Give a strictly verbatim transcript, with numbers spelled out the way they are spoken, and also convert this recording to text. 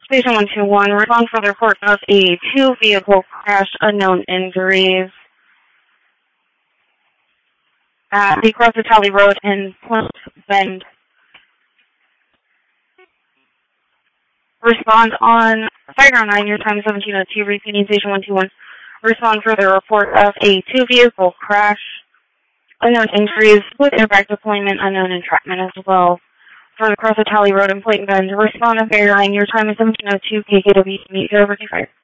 Station one two one, respond for the report of a two-vehicle crash, unknown injuries at the Cross Valley Road in Plymouth Bend. Respond on Fire nine, your time is seventeen oh two, repeating Station one two one. Respond for the report of a two-vehicle crash, unknown injuries with airbag deployment, unknown entrapment as well. For the Cross Valley Road in Plymouth Bend, respond on Fire nine, your time is seventeen oh two, K K W, meet zero fifty-five.